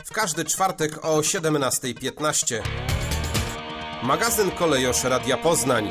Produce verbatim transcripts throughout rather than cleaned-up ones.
w każdy czwartek o siedemnasta piętnaście. Magazyn Kolejosz Radia Poznań.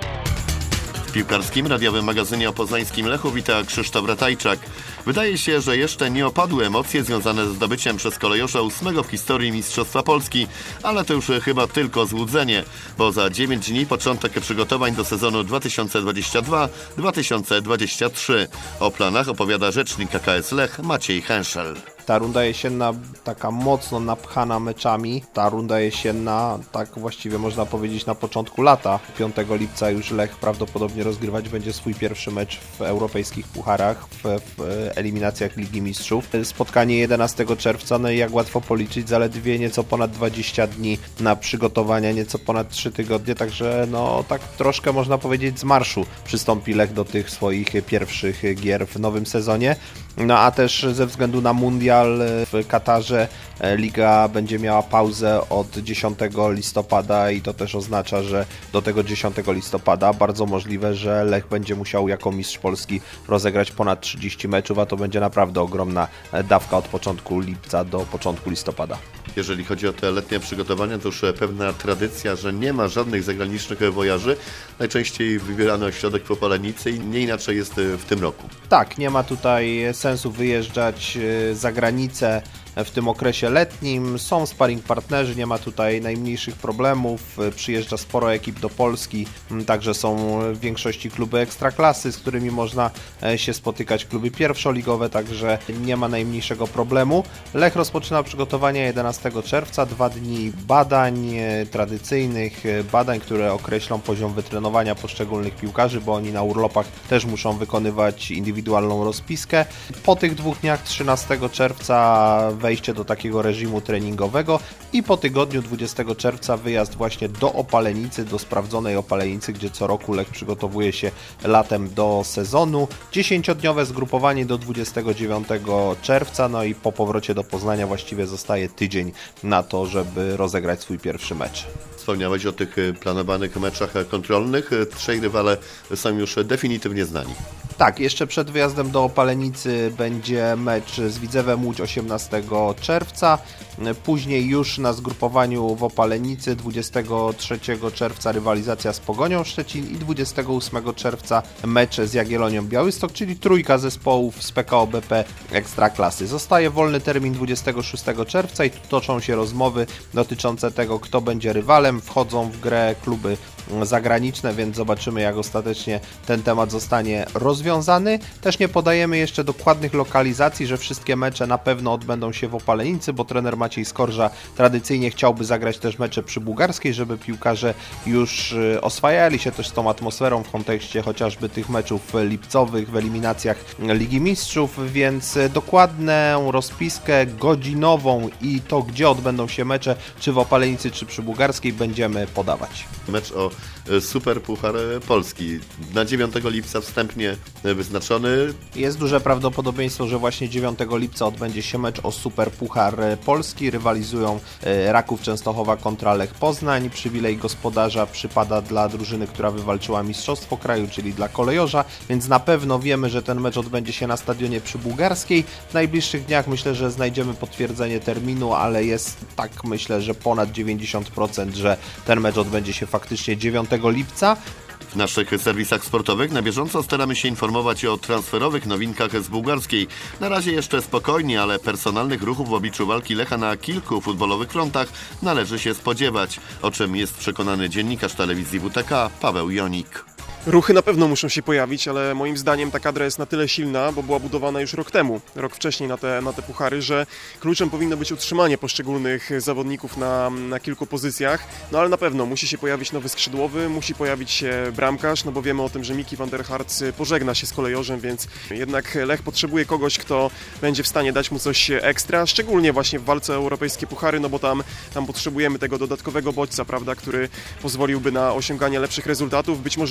W piłkarskim radiowym magazynie o poznańskim Lechu wita Krzysztof Ratajczak. Wydaje się, że jeszcze nie opadły emocje związane ze zdobyciem przez Kolejosza ósmego w historii Mistrzostwa Polski, ale to już chyba tylko złudzenie, bo za dziewięć dni początek przygotowań do sezonu dwa tysiące dwudziestego drugiego dwa tysiące dwudziestego trzeciego. O planach opowiada rzecznik K K S Lech Maciej Henszel. Ta runda jesienna taka mocno napchana meczami. Ta runda jesienna, tak właściwie można powiedzieć, na początku lata. piątego lipca już Lech prawdopodobnie rozgrywać będzie swój pierwszy mecz w europejskich pucharach, w, w eliminacjach Ligi Mistrzów. Spotkanie jedenastego czerwca, no i jak łatwo policzyć, zaledwie nieco ponad dwadzieścia dni na przygotowania, nieco ponad trzy tygodnie, także no tak troszkę można powiedzieć z marszu przystąpi Lech do tych swoich pierwszych gier w nowym sezonie. No a też ze względu na mundial w Katarze Liga będzie miała pauzę od dziesiątego listopada i to też oznacza, że do tego dziesiątego listopada bardzo możliwe, że Lech będzie musiał jako mistrz Polski rozegrać ponad trzydzieści meczów, a to będzie naprawdę ogromna dawka od początku lipca do początku listopada. Jeżeli chodzi o te letnie przygotowania, to już pewna tradycja, że nie ma żadnych zagranicznych wojaży. Najczęściej wybierany ośrodek w Opalenicy i nie inaczej jest w tym roku. Tak, nie ma tutaj sensu wyjeżdżać za granicę w tym okresie letnim. Są sparring partnerzy, nie ma tutaj najmniejszych problemów. Przyjeżdża sporo ekip do Polski, także są w większości kluby ekstraklasy, z którymi można się spotykać, kluby pierwszoligowe, także nie ma najmniejszego problemu. Lech rozpoczyna przygotowania jedenastego czerwca, dwa dni badań tradycyjnych, badań, które określą poziom wytrenowania poszczególnych piłkarzy, bo oni na urlopach też muszą wykonywać indywidualną rozpiskę. Po tych dwóch dniach trzynastego czerwca wejście do takiego reżimu treningowego i po tygodniu dwudziestego czerwca wyjazd właśnie do Opalenicy, do sprawdzonej Opalenicy, gdzie co roku Lech przygotowuje się latem do sezonu. dziesięciodniowe zgrupowanie do dwudziestego dziewiątego czerwca, no i po powrocie do Poznania właściwie zostaje tydzień na to, żeby rozegrać swój pierwszy mecz. Wspomniałeś o tych planowanych meczach kontrolnych. Trzej rywale są już definitywnie znani. Tak, jeszcze przed wyjazdem do Opalenicy będzie mecz z Widzewem Łódź osiemnastego czerwca. Później już na zgrupowaniu w Opalenicy dwudziestego trzeciego czerwca rywalizacja z Pogonią Szczecin i dwudziestego ósmego czerwca mecz z Jagiellonią Białystok, czyli trójka zespołów z P K O B P Ekstraklasy. Zostaje wolny termin dwudziestego szóstego czerwca i tu toczą się rozmowy dotyczące tego, kto będzie rywalem. Wchodzą w grę kluby zagraniczne, więc zobaczymy, jak ostatecznie ten temat zostanie rozwiązany. Też nie podajemy jeszcze dokładnych lokalizacji, że wszystkie mecze na pewno odbędą się w Opalenicy, bo trener Maciej Skorża tradycyjnie chciałby zagrać też mecze przy Bułgarskiej, żeby piłkarze już oswajali się też z tą atmosferą w kontekście chociażby tych meczów lipcowych w eliminacjach Ligi Mistrzów, więc dokładną rozpiskę godzinową i to, gdzie odbędą się mecze, czy w Opalenicy, czy przy Bułgarskiej, będziemy podawać. Mecz o Super Puchar Polski. Na dziewiątego lipca wstępnie wyznaczony. Jest duże prawdopodobieństwo, że właśnie dziewiątego lipca odbędzie się mecz o Super Puchar Polski. Rywalizują Raków Częstochowa kontra Lech Poznań. Przywilej gospodarza przypada dla drużyny, która wywalczyła Mistrzostwo Kraju, czyli dla Kolejorza, więc na pewno wiemy, że ten mecz odbędzie się na stadionie przy Bułgarskiej. W najbliższych dniach myślę, że znajdziemy potwierdzenie terminu, ale jest tak, myślę, że ponad dziewięćdziesiąt procent, że ten mecz odbędzie się faktycznie dziewiątego lipca. W naszych serwisach sportowych na bieżąco staramy się informować o transferowych nowinkach z Bułgarskiej. Na razie jeszcze spokojnie, ale personalnych ruchów w obliczu walki Lecha na kilku futbolowych frontach należy się spodziewać, o czym jest przekonany dziennikarz telewizji W T K Paweł Jonik. Ruchy na pewno muszą się pojawić, ale moim zdaniem ta kadra jest na tyle silna, bo była budowana już rok temu, rok wcześniej na te, na te puchary, że kluczem powinno być utrzymanie poszczególnych zawodników na, na kilku pozycjach, no ale na pewno musi się pojawić nowy skrzydłowy, musi pojawić się bramkarz, no bo wiemy o tym, że Miki van der Hartz pożegna się z Kolejorzem, więc jednak Lech potrzebuje kogoś, kto będzie w stanie dać mu coś ekstra, szczególnie właśnie w walce o europejskie puchary, no bo tam, tam potrzebujemy tego dodatkowego bodźca, prawda, który pozwoliłby na osiąganie lepszych rezultatów, być może uratował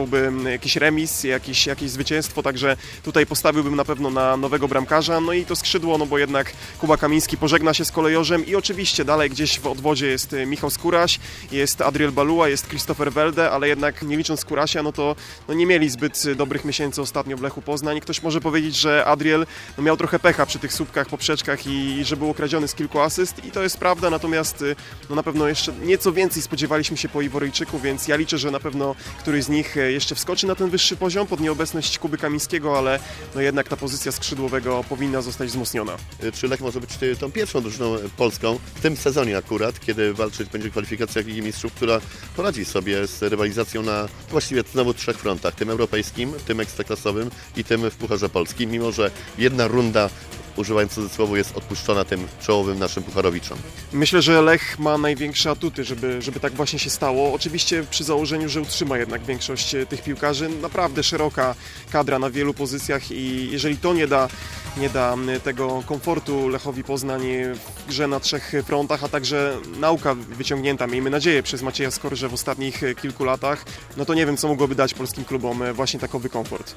wypracowałby jakiś remis, jakieś, jakieś zwycięstwo, także tutaj postawiłbym na pewno na nowego bramkarza, no i to skrzydło, no bo jednak Kuba Kamiński pożegna się z Kolejorzem i oczywiście dalej gdzieś w odwodzie jest Michał Skóraś, jest Adriel Balua, jest Christopher Welde, ale jednak nie licząc Skórasia, no to no nie mieli zbyt dobrych miesięcy ostatnio w Lechu Poznań. Ktoś może powiedzieć, że Adriel no miał trochę pecha przy tych słupkach, poprzeczkach i że był okradziony z kilku asyst i to jest prawda, natomiast no na pewno jeszcze nieco więcej spodziewaliśmy się po Iworyjczyku, więc ja liczę, że na pewno któryś z nich jeszcze wskoczy na ten wyższy poziom pod nieobecność Kuby Kamińskiego, ale no jednak ta pozycja skrzydłowego powinna zostać wzmocniona. Czy Lech może być tą pierwszą drużyną polską w tym sezonie akurat, kiedy walczyć będzie w kwalifikacjach Ligi Mistrzów, która poradzi sobie z rywalizacją na właściwie znowu trzech frontach, tym europejskim, tym ekstraklasowym i tym w Pucharze Polskim, mimo że jedna runda, używając cudzysłowu, jest odpuszczona tym czołowym naszym pucharowiczom. Myślę, że Lech ma największe atuty, żeby, żeby tak właśnie się stało. Oczywiście przy założeniu, że utrzyma jednak większość tych piłkarzy. Naprawdę szeroka kadra na wielu pozycjach i jeżeli to nie da, nie da tego komfortu Lechowi Poznań w grze na trzech frontach, a także nauka wyciągnięta, miejmy nadzieję, przez Macieja Skorżę w ostatnich kilku latach, no to nie wiem, co mogłoby dać polskim klubom właśnie takowy komfort.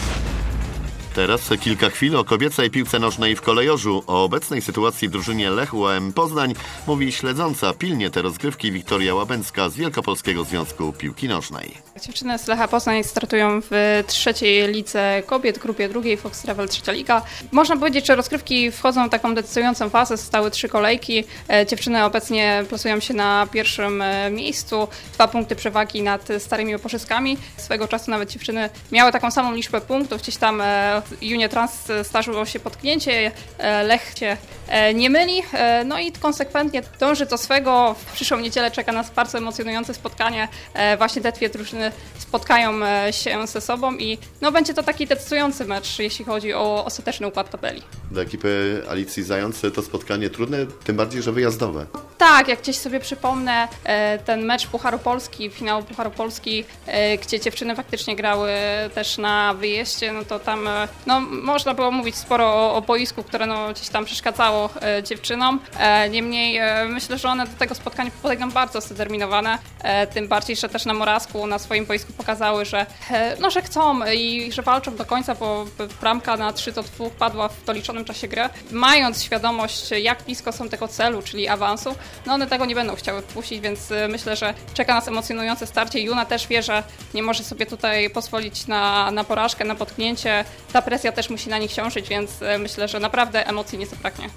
Teraz kilka chwil o kobiecej piłce nożnej w Kolejorzu. O obecnej sytuacji w drużynie Lech U A M Poznań mówi śledząca pilnie te rozgrywki Wiktoria Łabęcka z Wielkopolskiego Związku Piłki Nożnej. Dziewczyny z Lecha Poznań startują w trzeciej lidze kobiet, grupie drugiej, Fox Travel trzecia liga. Można powiedzieć, że rozgrywki wchodzą w taką decydującą fazę, zostały trzy kolejki. Dziewczyny obecnie plasują się na pierwszym miejscu, dwa punkty przewagi nad starymi Opolszykami. Swego czasu nawet dziewczyny miały taką samą liczbę punktów, gdzieś tam Junie Trans zdarzyło się potknięcie, Lech się nie myli, no i konsekwentnie dąży do swego. W przyszłą niedzielę czeka nas bardzo emocjonujące spotkanie. Właśnie te dwie drużyny spotkają się ze sobą i no, będzie to taki decydujący mecz, jeśli chodzi o ostateczny układ tabeli. Dla ekipy Alicji Zając to spotkanie trudne, tym bardziej, że wyjazdowe. Tak, jak gdzieś sobie przypomnę ten mecz Pucharu Polski, finału Pucharu Polski, gdzie dziewczyny faktycznie grały też na wyjeździe, no to tam no, można było mówić sporo o, o boisku, które no, gdzieś tam przeszkadzało e, dziewczynom. E, niemniej e, myślę, że one do tego spotkania podejdą bardzo zdeterminowane, e, tym bardziej, że też na Morawsku na swoim boisku pokazały, że, e, no, że chcą i że walczą do końca, bo bramka na trzy do dwóch padła w doliczonym czasie gry. Mając świadomość, jak blisko są tego celu, czyli awansu, no one tego nie będą chciały wpuścić, więc e, myślę, że czeka nas emocjonujące starcie. Juna też wie, że nie może sobie tutaj pozwolić na, na porażkę, na potknięcie. Ta presja też musi na nich ciążyć, więc myślę, że naprawdę emocji nie zabraknie.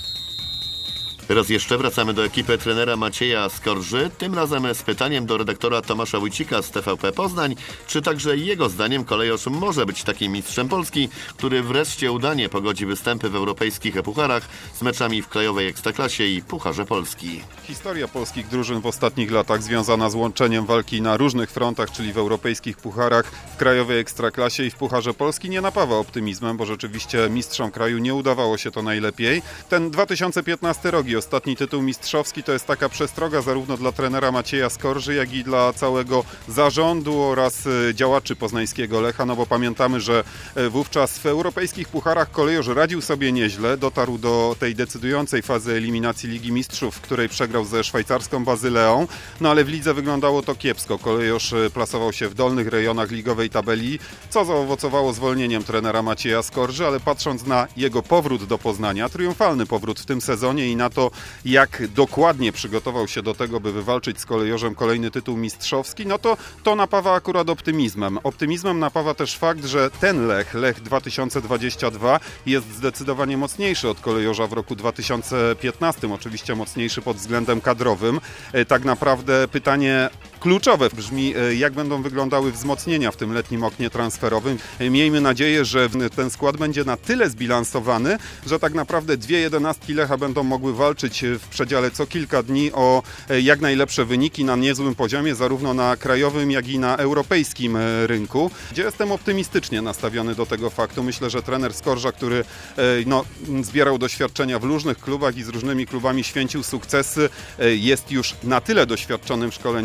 Teraz jeszcze wracamy do ekipy trenera Macieja Skorży, tym razem z pytaniem do redaktora Tomasza Wójcika z T V P Poznań, czy także jego zdaniem Kolejorz może być takim mistrzem Polski, który wreszcie udanie pogodzi występy w europejskich pucharach z meczami w krajowej Ekstraklasie i Pucharze Polski. Historia polskich drużyn w ostatnich latach związana z łączeniem walki na różnych frontach, czyli w europejskich pucharach, w krajowej Ekstraklasie i w Pucharze Polski nie napawa optymizmem, bo rzeczywiście mistrzom kraju nie udawało się to najlepiej. Ten dwa tysiące piętnasty rok i ostatni tytuł mistrzowski to jest taka przestroga zarówno dla trenera Macieja Skorży, jak i dla całego zarządu oraz działaczy poznańskiego Lecha, no bo pamiętamy, że wówczas w europejskich pucharach Kolejorz radził sobie nieźle, dotarł do tej decydującej fazy eliminacji Ligi Mistrzów, w której przegrał ze szwajcarską Bazyleą, no ale w lidze wyglądało to kiepsko. Kolejorz plasował się w dolnych rejonach ligowej tabeli, co zaowocowało zwolnieniem trenera Macieja Skorży, ale patrząc na jego powrót do Poznania, triumfalny powrót w tym sezonie i na to, jak dokładnie przygotował się do tego, by wywalczyć z Kolejorzem kolejny tytuł mistrzowski, no to to napawa akurat optymizmem. Optymizmem napawa też fakt, że ten Lech, Lech dwa tysiące dwudziesty drugi, jest zdecydowanie mocniejszy od Kolejorza w roku dwa tysiące piętnastym, oczywiście mocniejszy pod względem kadrowym. Tak naprawdę pytanie kluczowe brzmi, jak będą wyglądały wzmocnienia w tym letnim oknie transferowym. Miejmy nadzieję, że ten skład będzie na tyle zbilansowany, że tak naprawdę dwie jedenastki Lecha będą mogły walczyć w przedziale co kilka dni o jak najlepsze wyniki na niezłym poziomie, zarówno na krajowym, jak i na europejskim rynku, gdzie jestem optymistycznie nastawiony do tego faktu. Myślę, że trener Skorża, który no, zbierał doświadczenia w różnych klubach i z różnymi klubami święcił sukcesy, jest już na tyle doświadczonym szkoleniowcem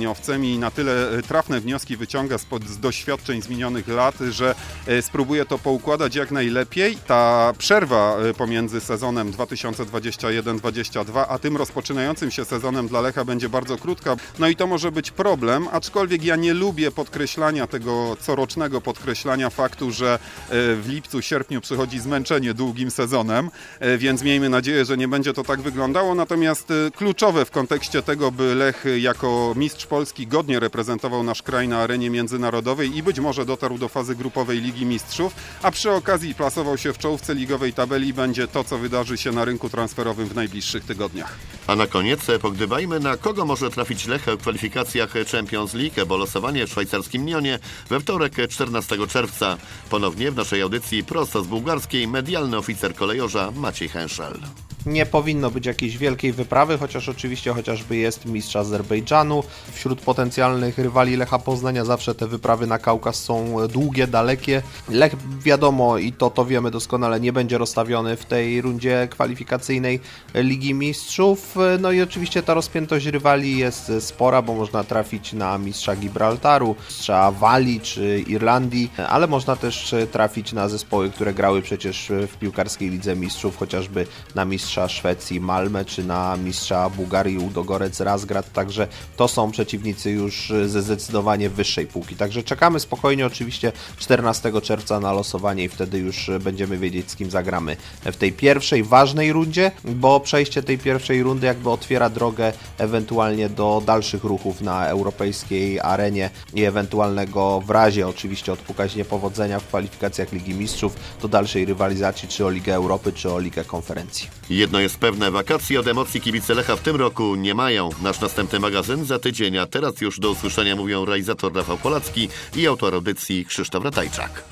czasami na tyle trafne wnioski wyciąga z, z doświadczeń z minionych lat, że spróbuje to poukładać jak najlepiej. Ta przerwa pomiędzy sezonem dwa tysiące dwudziestym pierwszym dwudziestym drugim a tym rozpoczynającym się sezonem dla Lecha będzie bardzo krótka. No i to może być problem, aczkolwiek ja nie lubię podkreślania tego corocznego podkreślania faktu, że w lipcu, sierpniu przychodzi zmęczenie długim sezonem, więc miejmy nadzieję, że nie będzie to tak wyglądało. Natomiast kluczowe w kontekście tego, by Lech jako mistrz Polski godnie reprezentował nasz kraj na arenie międzynarodowej i być może dotarł do fazy grupowej Ligi Mistrzów, a przy okazji plasował się w czołówce ligowej tabeli, będzie to, co wydarzy się na rynku transferowym w najbliższych tygodniach. A na koniec pogdybajmy, na kogo może trafić Lech w kwalifikacjach Champions League, bo losowanie w szwajcarskim Nyonie we wtorek czternastego czerwca. Ponownie w naszej audycji prosto z bułgarskiej medialny oficer kolejorza Maciej Henszel. Nie powinno być jakiejś wielkiej wyprawy, chociaż oczywiście chociażby jest mistrz Azerbejdżanu. Wśród potencjalnych rywali Lecha Poznania zawsze te wyprawy na Kaukaz są długie, dalekie. Lech, wiadomo, i to, to wiemy doskonale, nie będzie rozstawiony w tej rundzie kwalifikacyjnej Ligi Mistrzów. No i oczywiście ta rozpiętość rywali jest spora, bo można trafić na mistrza Gibraltaru, mistrza Walii czy Irlandii, ale można też trafić na zespoły, które grały przecież w piłkarskiej Lidze Mistrzów, chociażby na mistrza Szwecji Malmę, czy na mistrza Bułgarii Ludogorec Razgrad, także to są przeciwnicy już ze zdecydowanie wyższej półki. Także czekamy spokojnie oczywiście czternastego czerwca na losowanie i wtedy już będziemy wiedzieć, z kim zagramy w tej pierwszej ważnej rundzie, bo przejście tej pierwszej rundy jakby otwiera drogę ewentualnie do dalszych ruchów na europejskiej arenie i ewentualnego, w razie oczywiście odpukać niepowodzenia w kwalifikacjach Ligi Mistrzów, do dalszej rywalizacji czy o Ligę Europy, czy o Ligę Konferencji. Jedno jest pewne, wakacji od emocji kibice Lecha w tym roku nie mają. Nasz następny magazyn za tydzień, a teraz już do usłyszenia mówią realizator Rafał Polacki i autor audycji Krzysztof Ratajczak.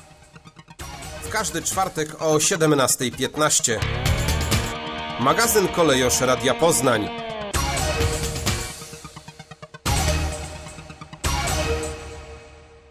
W każdy czwartek o siedemnasta piętnaście. Magazyn Kolejosz Radia Poznań.